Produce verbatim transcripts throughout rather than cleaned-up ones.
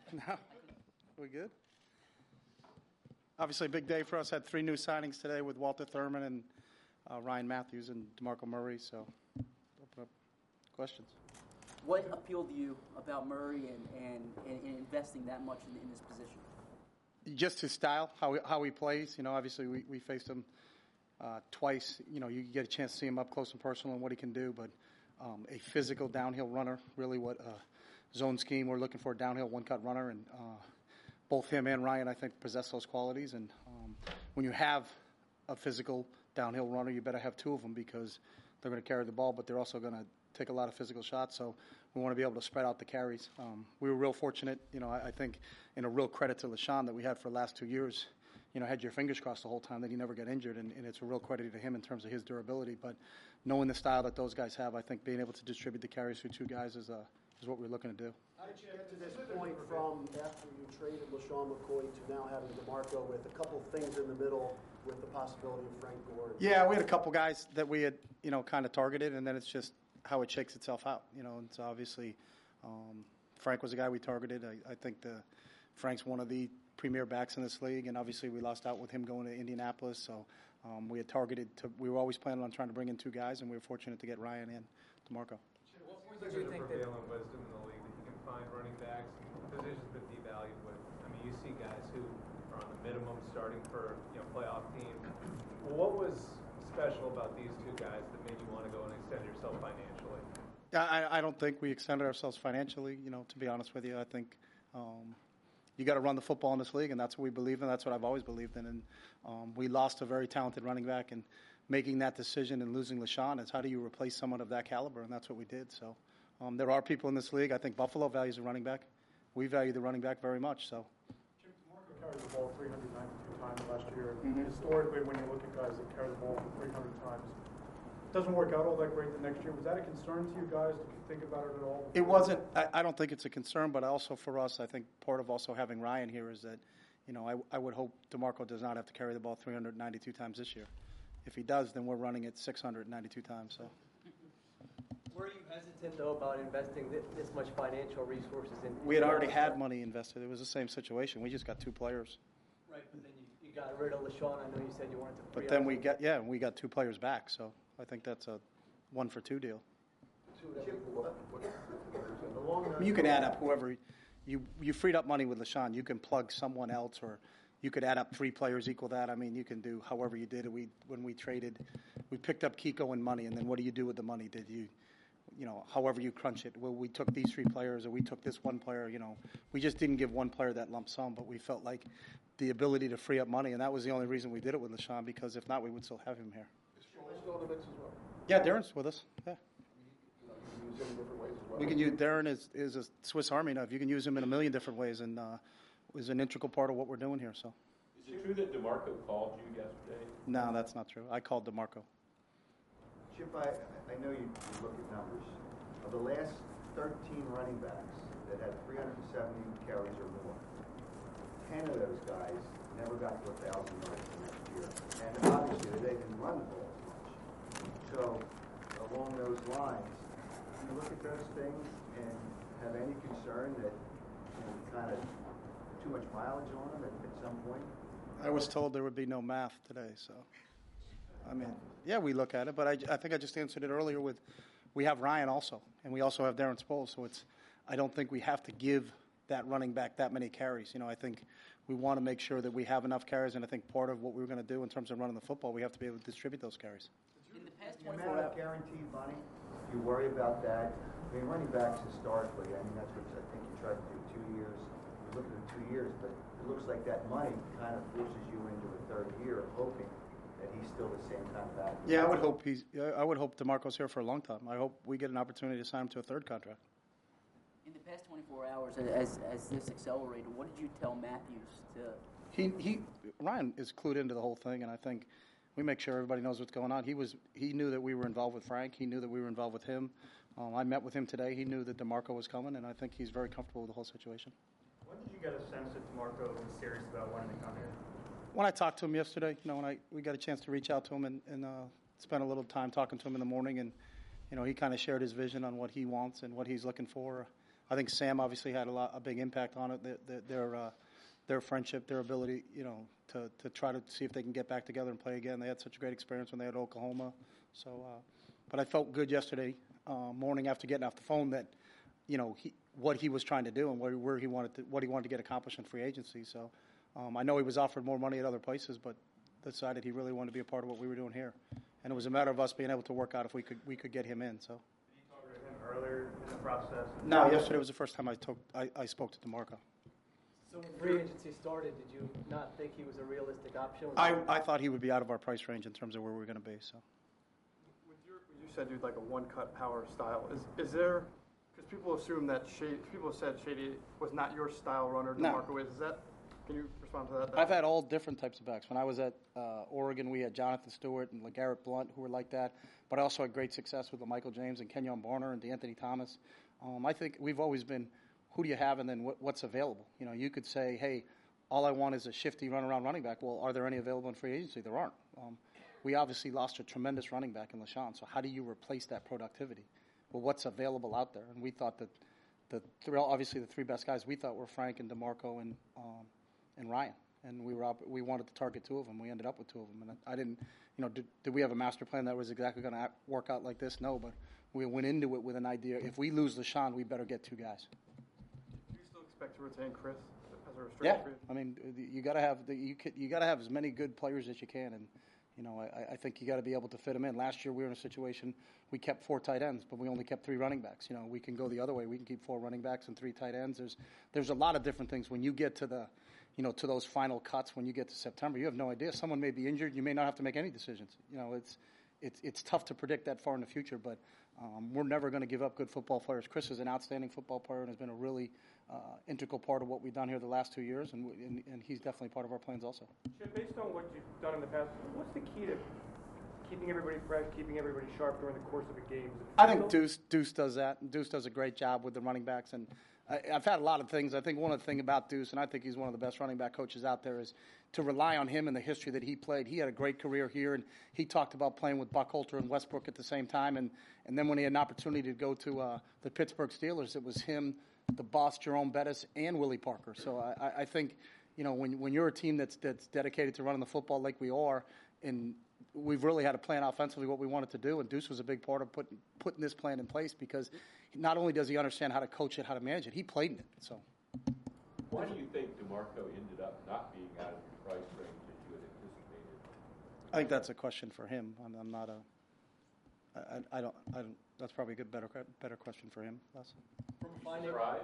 No. We good? Obviously, a big day for us. Had three new signings today with Walter Thurman and uh, Ryan Matthews and DeMarco Murray. So, open up questions. What appealed to you about Murray and, and, and investing that much in, in this position? Just his style, how he, how he plays. You know, obviously we, we faced him uh, twice. You know, you get a chance to see him up close and personal and what he can do. But um, a physical downhill runner, really what uh, zone scheme we're looking for, a downhill one-cut runner. And uh, both him and Ryan, I think, possess those qualities. And um, when you have a physical downhill runner, you better have two of them because they're going to carry the ball, but they're also going to take a lot of physical shots. So we want to be able to spread out the carries. Um, we were real fortunate, you know, I, I think, in a real credit to LeSean that we had for the last two years. You know, had your fingers crossed the whole time that he never got injured, and, and it's a real credit to him in terms of his durability. But knowing the style that those guys have, I think being able to distribute the carries through two guys is uh, is what we're looking to do. How did you get to this point from after you traded LeSean McCoy to now having DeMarco with a couple things in the middle with the possibility of Frank Gore? Yeah, we had a couple guys that we had, you know, kind of targeted, and then it's just how it shakes itself out. You know, and so obviously um, Frank was a guy we targeted. I, I think the Frank's one of the premier backs in this league, and obviously we lost out with him going to Indianapolis. So um, we had targeted to. We were always planning on trying to bring in two guys, and we were fortunate to get Ryan and DeMarco. At what point did you think that prevailing wisdom in the league that you can find running backs and positions been devalued with? I mean, you see guys who are on the minimum starting for you know playoff teams. Well, what was special about these two guys that made you want to go and extend yourself financially? I, I don't think we extended ourselves financially. You know, to be honest with you, I think um, you got to run the football in this league, and that's what we believe in. That's what I've always believed in. And um, we lost a very talented running back, and making that decision and losing LeSean is how do you replace someone of that caliber, and that's what we did. So um, there are people in this league. I think Buffalo values a running back. We value the running back very much. So. Jim DeMarco carried the ball three hundred ninety-two times last year. Mm-hmm. Historically, when you look at guys that carry the ball for three hundred times, it doesn't work out all that great the next year. Was that a concern to you guys? Did you think about it at all? It wasn't. I, I don't think it's a concern, but also for us, I think part of also having Ryan here is that, you know, I, I would hope DeMarco does not have to carry the ball three hundred ninety-two times this year. If he does, then we're running it six hundred ninety-two times. So. Were you hesitant, though, about investing this, this much financial resources in? We had already had money invested. It was the same situation. We just got two players. Right, but then you, you got rid of LeSean. I know you said you wanted to. But then we got yeah, we got two players back. So I think that's a one for two deal. You can add up whoever you you freed up money with LeSean. You can plug someone else, or you could add up three players equal that. I mean, you can do however you did it. We when we traded, we picked up Kiko and money, and then what do you do with the money? Did you, you know, however you crunch it? Well, we took these three players, or we took this one player. You know, we just didn't give one player that lump sum, but we felt like the ability to free up money, and that was the only reason we did it with LeSean. Because if not, we would still have him here. Is Darren still in the mix as well? Yeah, Darren's with us. Yeah. You know, you can use him in different ways as well. We can use Darren is is a Swiss Army knife. You can use him in a million different ways, and uh, is an integral part of what we're doing here. So. Is it true that DeMarco called you yesterday? No, that's not true. I called DeMarco. Chip, I, I know you, you look at numbers. Of the last thirteen running backs that had three hundred seventy carries or more, ten of those guys never got to one thousand yards the next year. And obviously they didn't run the ball as much. So along those lines, do you look at those things and have any concern that you know, kind of too much mileage on them at, at some point? I was told there would be no math today, so, I mean, yeah, we look at it, but I, I think I just answered it earlier with, we have Ryan also, and we also have Darren Sproles, so it's, I don't think we have to give that running back that many carries. You know, I think we want to make sure that we have enough carries, and I think part of what we're going to do in terms of running the football, we have to be able to distribute those carries. In the past The twenty-four amount of hours. guaranteed money, you worry about that. I mean, running backs historically, I mean, that's what I think you tried to do two years. You're looking at two years, but it looks like that money kind of forces you into a third year of hoping that he's still the same kind of value. Yeah, I would hope he's. I would hope DeMarco's here for a long time. I hope we get an opportunity to sign him to a third contract. In the past twenty-four hours, as as this accelerated, what did you tell Matthews to? He he. Ryan is clued into the whole thing, and I think we make sure everybody knows what's going on. He was. He knew that we were involved with Frank. He knew that we were involved with him. Um, I met with him today. He knew that DeMarco was coming, and I think he's very comfortable with the whole situation. When did you get a sense that DeMarco was serious about wanting to come here? When I talked to him yesterday, you know, when I we got a chance to reach out to him and, and uh, spend a little time talking to him in the morning, and you know, he kind of shared his vision on what he wants and what he's looking for. I think Sam obviously had a lot, a big impact on it. Their, their, their, uh, their friendship, their ability, you know, to, to try to see if they can get back together and play again. They had such a great experience when they had Oklahoma. So, uh, but I felt good yesterday uh, morning after getting off the phone that, you know, he, what he was trying to do and where, where he wanted to, what he wanted to get accomplished in free agency. So, um, I know he was offered more money at other places, but decided he really wanted to be a part of what we were doing here. And it was a matter of us being able to work out if we could we could get him in. So. Did you talk to him earlier in the process? No, yesterday was the first time I, took, I, I spoke to DeMarco. So when free agency started, did you not think he was a realistic option? I, I thought he would be out of our price range in terms of where we we're going to be. So. With your, you said you'd like a one-cut power style. Is is there? Because people assume that Shady, people have said Shady was not your style runner. No. DeMarco is. Is that? Can you respond to that? I've had all different types of backs. When I was at uh, Oregon, we had Jonathan Stewart and LeGarrette Blunt who were like that. But I also had great success with Michael James and Kenyon Barner and DeAnthony Thomas. Um, I think we've always been, who do you have and then what, what's available? You know, you could say, hey, all I want is a shifty run-around running back. Well, are there any available in free agency? There aren't. Um, we obviously lost a tremendous running back in LaShawn. So how do you replace that productivity? Well, what's available out there? And we thought that the three, obviously the three best guys we thought were Frank and DeMarco and um, and Ryan. And we were up, we wanted to target two of them. We ended up with two of them. And I didn't, you know, did, did we have a master plan that was exactly going to work out like this? No, but we went into it with an idea. If we lose LaShawn, we better get two guys. Do you still expect to retain Chris as a restricted Yeah, free? I mean, you got to have the, you could, you got to have as many good players as you can, and you know, I, I think you got to be able to fit them in. Last year we were in a situation we kept four tight ends, but we only kept three running backs. You know, we can go the other way. We can keep four running backs and three tight ends. There's there's a lot of different things when you get to the, you know, to those final cuts. When you get to September, you have no idea. Someone may be injured. You may not have to make any decisions. You know, it's it's it's tough to predict that far in the future, but um, we're never going to give up good football players. Chris is an outstanding football player and has been a really uh, integral part of what we've done here the last two years, and, and and he's definitely part of our plans also. Chip, based on what you've done in the past, what's the key to keeping everybody fresh, keeping everybody sharp during the course of a game? I think Deuce Deuce does that. Deuce does a great job with the running backs, and I, I've had a lot of things. I think one of the things about Deuce, and I think he's one of the best running back coaches out there, is to rely on him and the history that he played. He had a great career here, and he talked about playing with Buckholter and Westbrook at the same time, and, and then when he had an opportunity to go to uh, the Pittsburgh Steelers, it was him, the boss, Jerome Bettis, and Willie Parker. So I, I think, you know, when when you're a team that's that's dedicated to running the football like we are, and we've really had to plan offensively what we wanted to do, and Deuce was a big part of putting putting this plan in place because not only does he understand how to coach it, how to manage it, he played in it. So, why do you think DeMarco ended up not being out of your price range that you had anticipated? I think that's a question for him. I'm, I'm not a. I, I don't. I don't. That's probably a good, better, better question for him. Les. Surprised?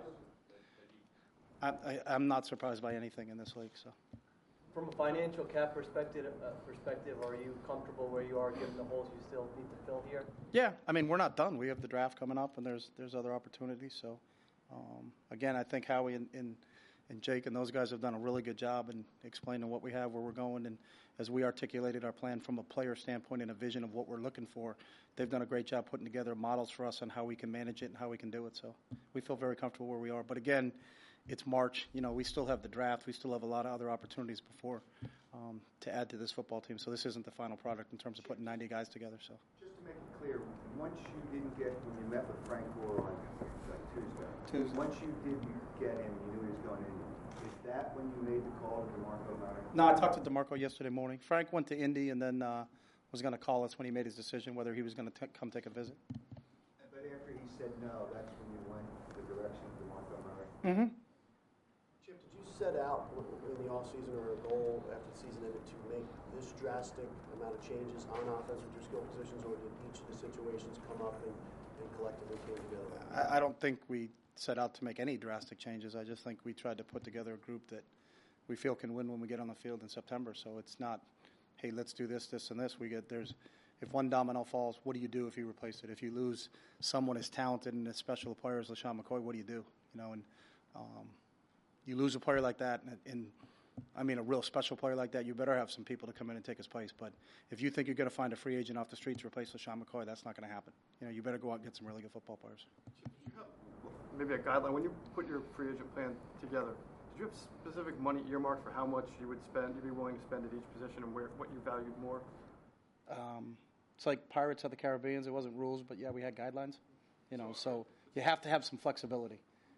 I, I, I'm not surprised by anything in this league. So. From a financial cap perspective, uh, perspective, are you comfortable where you are given the holes you still need to fill here? Yeah, I mean, we're not done. We have the draft coming up, and there's there's other opportunities. So, um, again, I think Howie and, and and Jake and those guys have done a really good job in explaining what we have, where we're going, and as we articulated our plan from a player standpoint and a vision of what we're looking for, they've done a great job putting together models for us on how we can manage it and how we can do it. So, we feel very comfortable where we are. But again, it's March. You know, we still have the draft. We still have a lot of other opportunities before um, to add to this football team. So this isn't the final product in terms of putting ninety guys together. So just to make it clear, once you didn't get when you met with Frank Gore on like Tuesday, Tuesday. once you didn't get him, you knew he was going in. Is that when you made the call to DeMarco Murray? No, I talked to DeMarco yesterday morning. Frank went to Indy and then uh, was going to call us when he made his decision whether he was going to come take a visit. But after he said no, that's when you went the direction of DeMarco Murray. Mm-hmm. Chip, did you set out in the offseason or a goal after the season ended to make this drastic amount of changes on offense with your skill positions, or did each of the situations come up and, and collectively came together? I, I don't think we set out to make any drastic changes. I just think we tried to put together a group that we feel can win when we get on the field in September. So it's not, hey, let's do this, this, and this. We get there's, if one domino falls, what do you do if you replace it? If you lose someone as talented and as special a player as LaShawn McCoy, what do you do? You know, and um, you lose a player like that, and, and I mean a real special player like that, you better have some people to come in and take his place. But if you think you're going to find a free agent off the street to replace LaShawn McCoy, that's not going to happen. You know, you better go out and get some really good football players. Did you have maybe a guideline when you put your free agent plan together? Did you have specific money earmarked for how much you would spend, you'd be willing to spend at each position, and where what you valued more? Um, it's like Pirates of the Caribbean. It wasn't rules, but yeah, we had guidelines. You know, so you have to have some flexibility.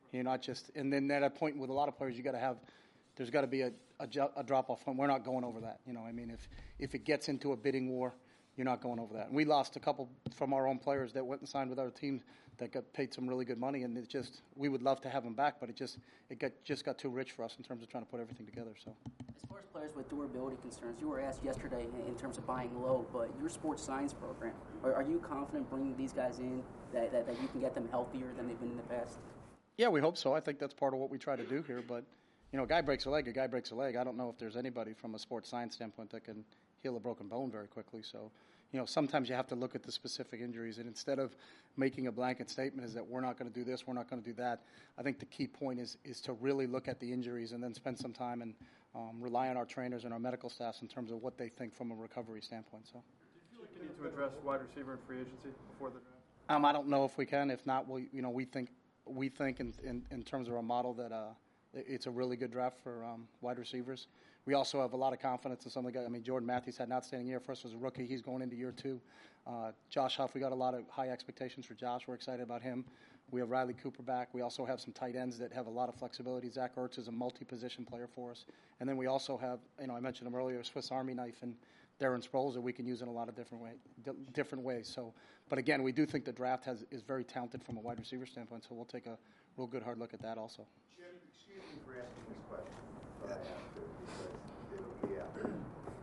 You're not just, and then at a point with a lot of players, you got to have, there's got to be a, a, ju- a drop off point. We're not going over that. You know, I mean, if if it gets into a bidding war, you're not going over that. And we lost a couple from our own players that went and signed with other teams that got paid some really good money, and it just, we would love to have them back, but it just it got just got too rich for us in terms of trying to put everything together. So. As far as players with durability concerns, you were asked yesterday in terms of buying low, but your sports science program, are, are you confident bringing these guys in that, that, that you can get them healthier than they've been in the past? Yeah, we hope so. I think that's part of what we try to do here. But, you know, a guy breaks a leg, a guy breaks a leg. I don't know if there's anybody from a sports science standpoint that can heal a broken bone very quickly. So, you know, sometimes you have to look at the specific injuries. And instead of making a blanket statement is that we're not going to do this, we're not going to do that, I think the key point is, is to really look at the injuries and then spend some time and um, rely on our trainers and our medical staffs in terms of what they think from a recovery standpoint. So, do you feel like you need to address wide receiver and free agency before the draft? um, I don't know if we can. If not, we, you know, we think we think in, in, in terms of our model that uh, it's a really good draft for um, wide receivers. We also have a lot of confidence in some of the guys. I mean, Jordan Matthews had an outstanding year for us as a rookie. He's going into year two. Uh, Josh Huff, we got a lot of high expectations for Josh. We're excited about him. We have Riley Cooper back. We also have some tight ends that have a lot of flexibility. Zach Ertz is a multi-position player for us. And then we also have, you know, I mentioned him earlier, Swiss Army knife and Darren Sproles that we can use in a lot of different way, d- different ways. So, but again, we do think the draft has is very talented from a wide receiver standpoint. So we'll take a real good hard look at that also. Jim, excuse me for asking this question, but I have to because it'll be out there.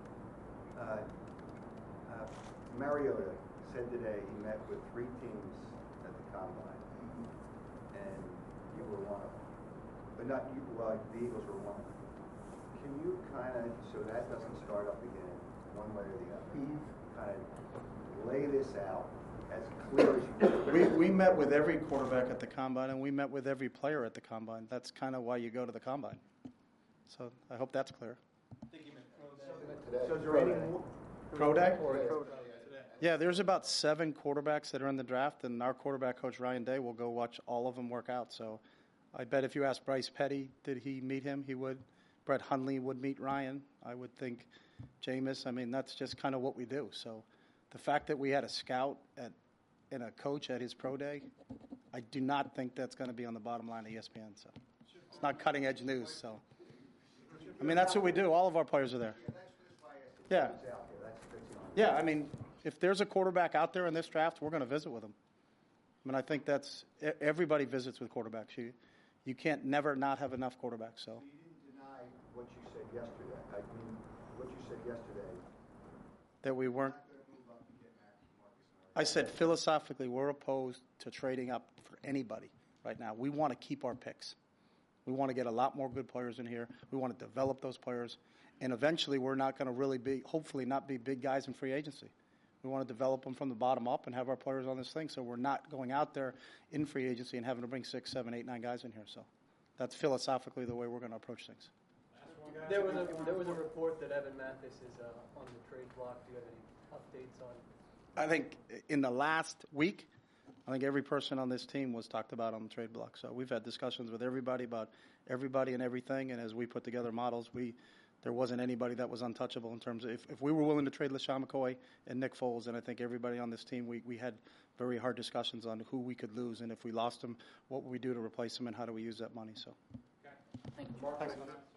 Uh, uh, Mariota said today he met with three teams at the combine, and you were one of them. But not you, well, the Eagles were one of them. Can you kind of, so that doesn't start up again, one way or the other, kind of lay this out as clear as you can? We we met with every quarterback at the combine, and we met with every player at the combine. That's kind of why you go to the combine. So I hope that's clear. So is there any more? Pro day? Yeah, there's about seven quarterbacks that are in the draft, and our quarterback coach, Ryan Day, will go watch all of them work out. So I bet if you ask Bryce Petty, did he meet him, he would. Brett Hundley would meet Ryan. I would think Jameis. I mean, that's just kind of what we do. So the fact that we had a scout at, and a coach at his pro day, I do not think that's going to be on the bottom line of E S P N. So it's not cutting-edge news. So, I mean, that's what we do. All of our players are there. Yeah. Yeah, I mean, if there's a quarterback out there in this draft, we're going to visit with him. I mean, I think that's – everybody visits with quarterbacks. You, you can't never not have enough quarterbacks. So You didn't deny what you said yesterday. I mean, what you said yesterday. that we weren't – I said philosophically we're opposed to trading up for anybody right now. We want to keep our picks. We want to get a lot more good players in here. We want to develop those players. And eventually we're not going to really be – hopefully not be big guys in free agency. We want to develop them from the bottom up and have our players on this thing so we're not going out there in free agency and having to bring six, seven, eight, nine guys in here. So that's philosophically the way we're going to approach things. There was a there was a report that Evan Mathis is uh, on the trade block. Do you have any updates on? I think in the last week, I think every person on this team was talked about on the trade block. So we've had discussions with everybody about everybody and everything. And as we put together models, we there wasn't anybody that was untouchable in terms of if, if we were willing to trade LaShawn McCoy and Nick Foles, and I think everybody on this team, we, we had very hard discussions on who we could lose. And if we lost them, what would we do to replace them and how do we use that money? So. Thank you. Thanks.